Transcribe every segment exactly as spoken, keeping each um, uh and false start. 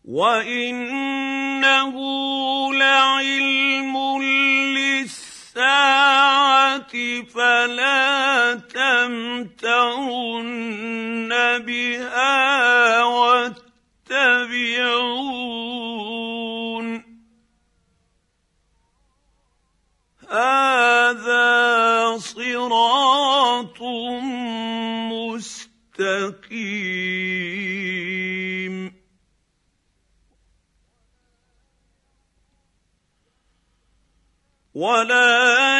وَإِنَّهُ لَعِلْمٌ لِّلسَّاعَةِ فَلَا تَمْتَرُنَّ بِهَا وَاتَّبِعُونِ هَٰذَا صِرَاطٌ مُّسْتَقِيمٌ وَلَا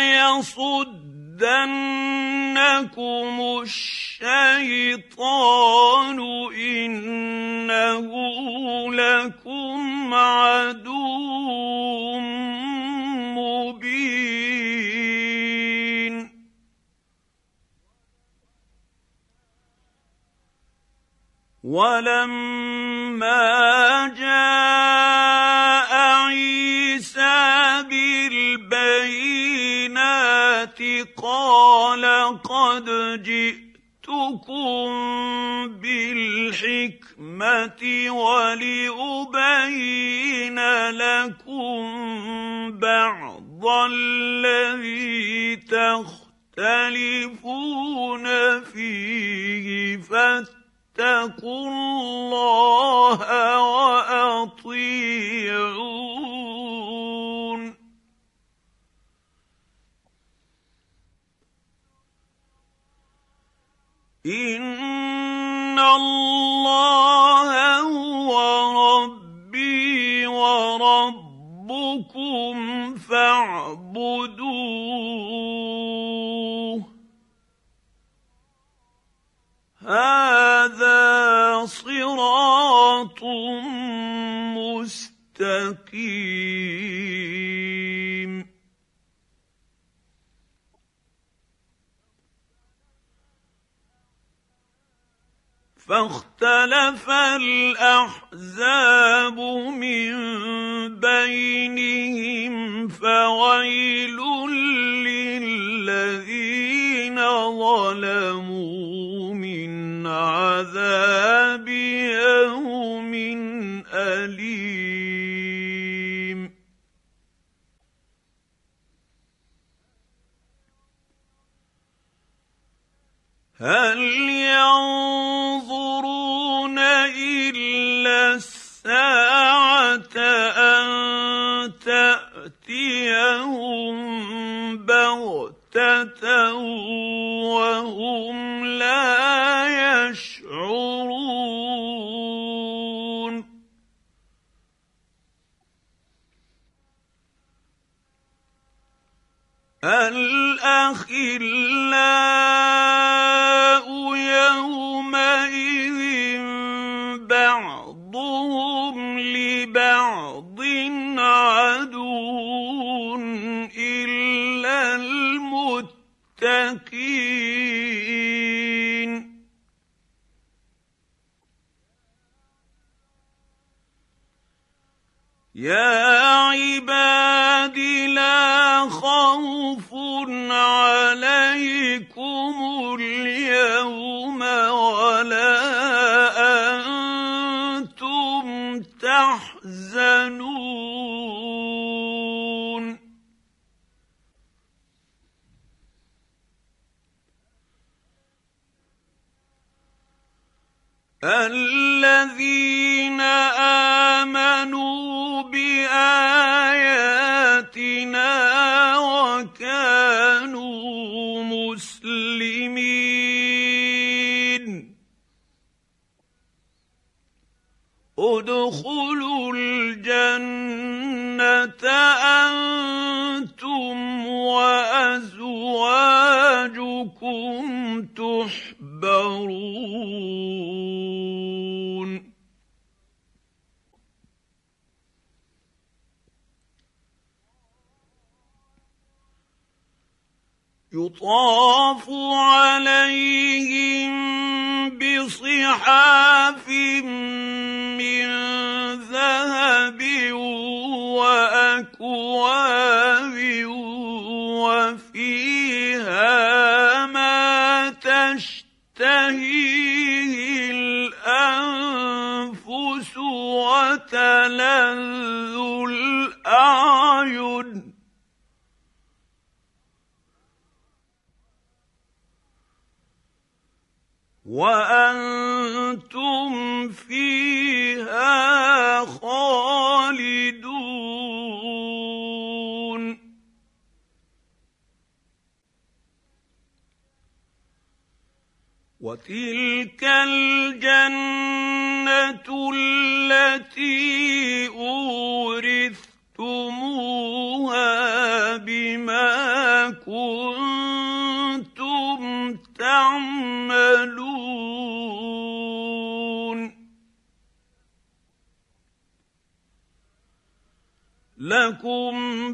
يَصُدَّنَّكُمُ الشَّيْطَانُ إِنَّهُ لَكُمْ عَدُوٌّ مُّبِينٌ وَلَمَّا جَاءَ عِيسَىٰ بِالْبَيِّنَاتِ قَالَ قَدْ جِئْتُكُم بِالْحِكْمَةِ وَلِأُبَيِّنَ لَكُم بَعْضَ الَّذِي تَخْتَلِفُونَ فِيهِ فَاتَّقُوا اللَّهَ وَأَطِيعُونِ إِنَّ اللَّهَ هُوَ رَبِّي وَرَبُّكُمْ فَاعْبُدُوهُ هَٰذَا صِرَاطٌ مُّسْتَقِيمٌ فَاخْتَلَفَ الْأَحْزَابُ مِن بَيْنِهِمْ فَوَيْلٌ لِّلَّذِينَ ظَلَمُوا مِنْ عَذَابِ يَوْمٍ أَلِيمٍ هَلْ يَنظُرُونَ إِلَّا السَّاعَةَ أَن تَأْتِيَهُم بَغْتَةً وَهُمْ لَا يَشْعُرُونَ الْأَخِلَّاءُ يَوْمَئِذٍ بَعْضُهُمْ لِبَعْضٍ عَدُوٌّ إِلَّا الْمُتَّقِينَ يَا عِبَادِ لَا خَوْفٌ عَلَيْكُمُ الْيَوْمَ وَلَا أَنتُمْ تَحْزَنُونَ الَّذِينَ آمَنُوا بِآيَاتِنَا وَكَانُوا مُسْلِمِينَ ادْخُلُوا الْجَنَّةَ أَنتُمْ وَأَزْوَاجُكُمْ تُحْبَرُونَ يُطَافُ عَلَيْهِم بِصِحَافٍ مِّن ذَهَبٍ وَأَكْوَابٍ وَفِيهَا مَا تَشْتَهِيهِ الْأَنفُسُ تلذ الأعين وأنتم فيها خالدون وتلك الجنة التي أورثتموها بما كنتم تعملون لكم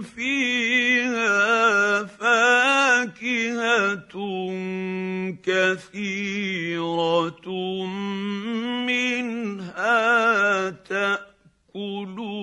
فيها فاكهة كثيرة منها تأكلون